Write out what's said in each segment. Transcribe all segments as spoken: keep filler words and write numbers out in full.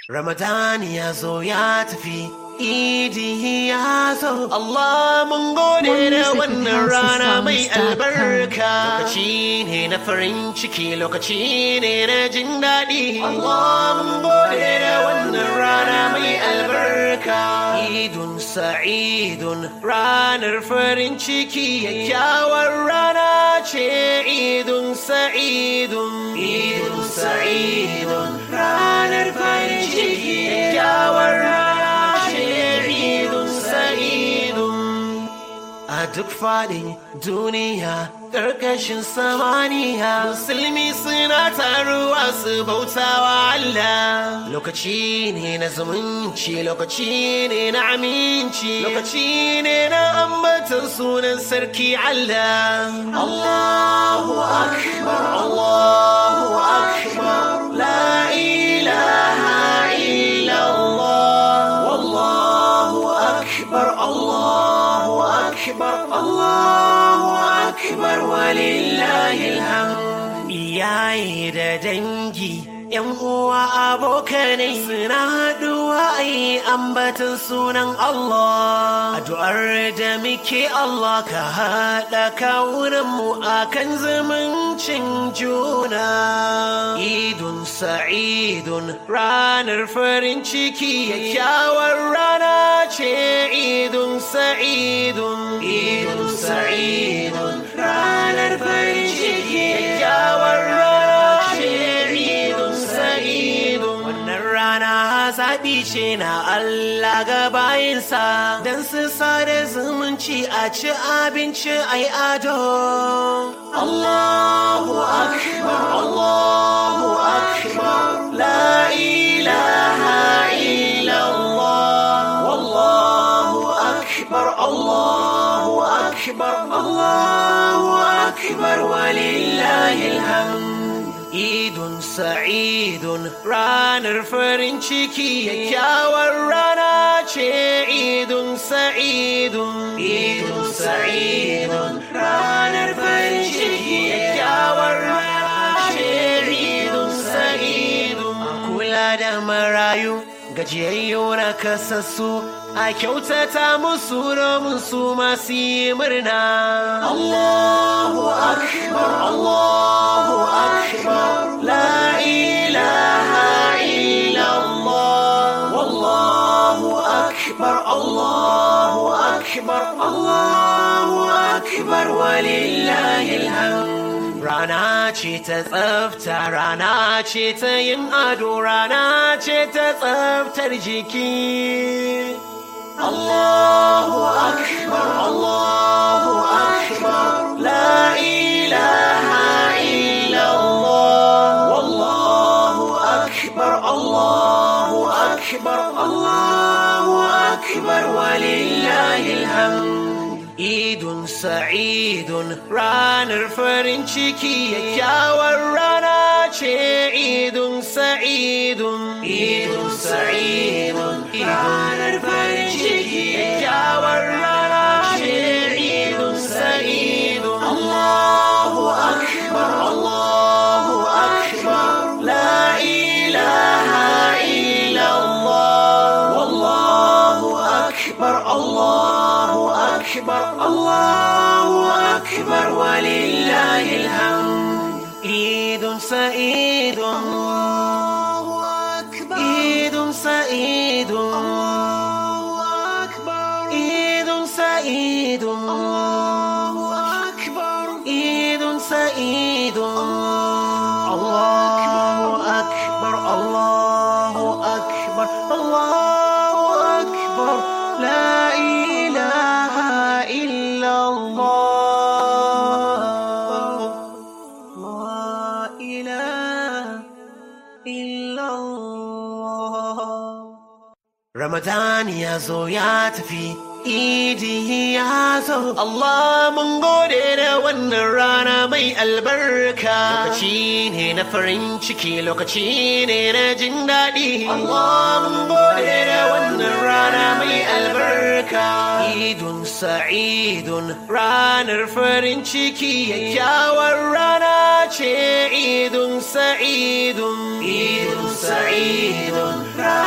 Ramadan ya zo ya tafi, Idi ya zo. Allah mun gode da wannan rana mai albarka. Lokaci ne na farin ciki, lokaci ne na jin daɗi. Allah mun gode da wannan rana mai albarka. Idun sa'idun, ranar farin ciki, kyakkyawar rana ce. Idun sa'idun, idun sa'idun, ranar farin ciki, kyakkyawar rana ce. Idun sa'idun. A duk faɗin duniya, ƙarƙashin samaniya, musulmi suna taruwa su bautawa Allah. Lokaci ne na zumunci, lokaci ne na aminci, lokaci ne na ambatan sunan sarki Allah. Allahu akbar, Allahu akbar, la ilaha illallah, wallahu akbar, Allahu akbar, Allahu akbar, walillahi alhamd. Iyaye da dangi, yan uwa abokanai suna haɗuwa a yi ambatan sunan Allah. Addu'ar da muke Allah ka haɗa kawunanmu a kan zumuncin juna. Idun sa'idun, ranar farin ciki, kyakkyawar rana ce. Idun sa'idun, idun sa'idun, ranar farin ciki, kyakkyawar rana ce. Idun sa'idun, wannan rana zaɓi ce na Allah ga bayinsa, don su sada zumunci a ci abinci a yi ado. Allahu akbar, Allahu akbar, la ilaha illallah, wallahu akbar, Allahu akbar, Allahu akbar, walillahi alhamd. Idun sa'idun, ranar farin ciki, kyakkyawar rana ce. Idun sa'idun, idun sa'idun, ranar farin ciki, kyakkyawar rana ce. Idun sa'idun, kula da marayu, gajiyayyu na kasassu, a kyautata musu domin su masu yi murna. Allahu akbar, Allahu akbar, la ilaha illallah, wallahu akbar, Allahu akbar, Allahu akbar, walillahi alhamd. Rana ce ta tsafta, rana ce ta yin ado, rana ce ta tsaftar jiki. Allahu akbar, Allahu akbar, la ilaha illallah, wallahu akbar, Allahu akbar, Allahu akbar, walillahi alhamd. Idun sa'idun, ranar farin ciki, kyakkyawar rana ce. Idun sa'idun, idun sa'idun, ranar farin ciki, kyakkyawar rana ce. Idun sa'idun, Allahu akbar, Allahu akbar, la ilaha illallah, wallahu akbar, Allahu akbar, Allahu akbar, walillahi alhamd. Idun sa'idun, Allahu akbar, idun sa'idun, Allahu akbar, idun sa'idun, Allahu akbar, idun sa'idun, Allahu akbar, Allahu akbar, Allahu akbar, la ilaha illallah, la ilaha illallah. Ramadan ya zo ya tafi, Idi ya zo. Allah mun gode da wannan rana mai albarka. Lokaci ne na farin ciki, lokaci ne na jin daɗi. Allah mun gode da wannan rana mai albarka. Idun sa'idun, ranar farin ciki, kyakkyawar rana ce. Idun sa'idun, idun sa'idun,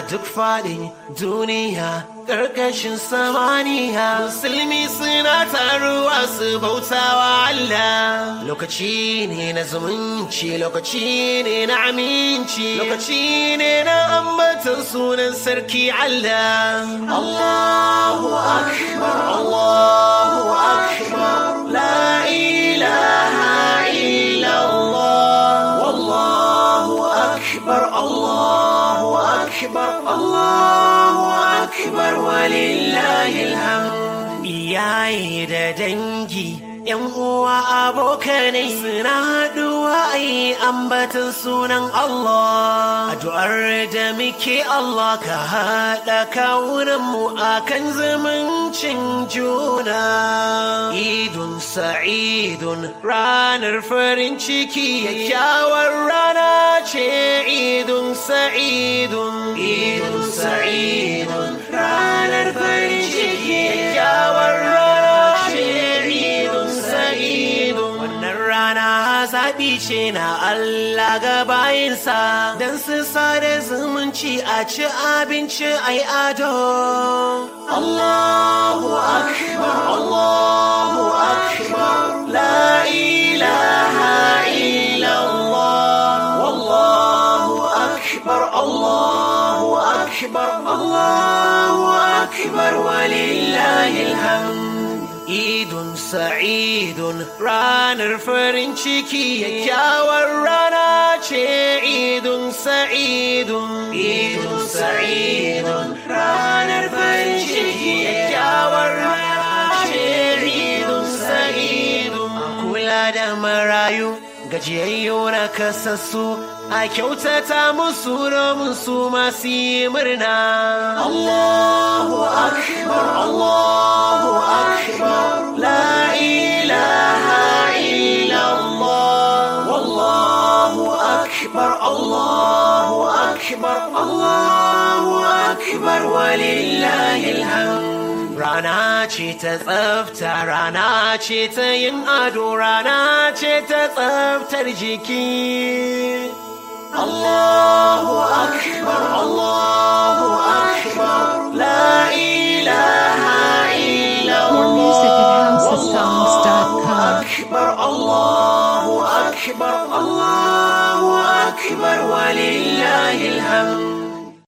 duk faɗin duniya ƙarƙashin samaniya musulmi suna taruwa su bautawa Allah. Lokaci ne na zumunci, lokaci ne na aminci, lokaci ne na ambatan sunan sarki Allah. Allahu akbar, Allahu akbar, la ilaha illallah, wallahu akbar, Allahu akbar, Allahu akbar, walillahi alhamd. Iyaye da dangi, yan uwa abokanai suna haɗuwa a yi ambatan sunan Allah. Addu'ar da muke Allah ka haɗa kawunanmu a kan zumuncin juna. Idun sa'idun ranar farin ciki, kyakkyawar rana ce idun sa'idun. Idun sa'idun ranar farin ciki, kyakkyawar rana ce idun sa'idun. Wannan rana zaɓi ce na Allah ga bayinsa, don su sada zumunci a ci abinci ai ado. Allahu akbar, Allahu akbar, la ilaha illallah, wallahu akbar, Allahu akbar, Allahu akbar, walillahi alhamd. Idun sa'idun ranar farin ciki, kyakkyawar rana ce idun sa'idun. Idun sa'idun ranar farin ciki, kyakkyawar rana ce idun sa'idun. Kula da marayu, gajiyayyo na kasassu, a kyautata musu domin su masu yi murna. Allahu akbar, Allahu akbar, la ilaha illallah, wallahu akbar, Allahu akbar, Allahu akbar, walillahi alhamd. Rana ce ta tsafta, rana ce ta yin ado, rana ce ta tsaftar jiki. Allahu akbar, Allahu akbar, la ilaha illallah, wallahu akbar, Allahu akbar, Allahu akbar, walillahi alhamd.